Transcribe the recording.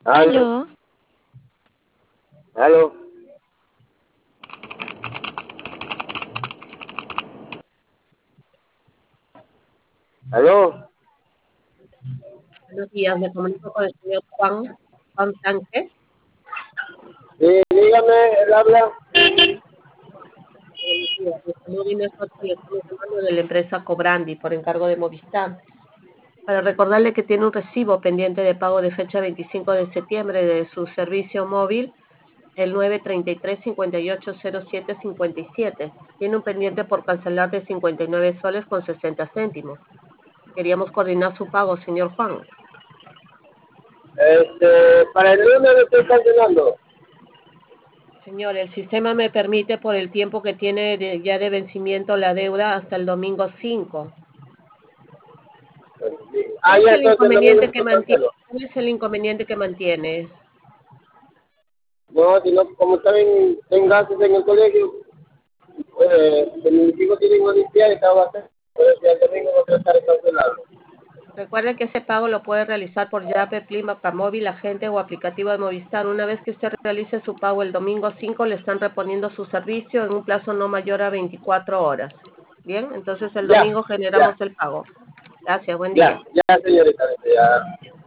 Aló, Aló, aló, aló. Buenos días, me comunico con el señor Juan Sánchez. Sí, dígame, él habla. Buenos días, me saludo Inés Ortiz, estamos llamando de la empresa Cobrandi por encargo de Movistar. Para recordarle que tiene un recibo pendiente de pago de fecha 25 de septiembre de su servicio móvil, el 933-5807-57. Tiene un pendiente por cancelar de 59 soles con 60 céntimos. Queríamos coordinar su pago, señor Juan. Para el lunes lo estoy cancelando. Señor, el sistema me permite por el tiempo que tiene ya de vencimiento la deuda hasta el domingo 5. Ah, ¿Cuál es ya, el entonces el domingo inconveniente que lo mantiene? cancelo. ¿Cuál es el inconveniente que mantiene? No, sino como también tengo gastos en el colegio, mis hijos tienen olimpiada y estaba bastante. Pues ya el domingo voy a tratar de cancelarlo. Recuerde que ese pago lo puede realizar por Yape, Plima, Móvil, agente o aplicativo de Movistar. Una vez que usted realice su pago el domingo 5, le están reponiendo su servicio en un plazo no mayor a 24 horas. Bien, entonces el Ya, domingo ya, generamos el pago. Gracias, buen día. ya, ya, señorita, ya.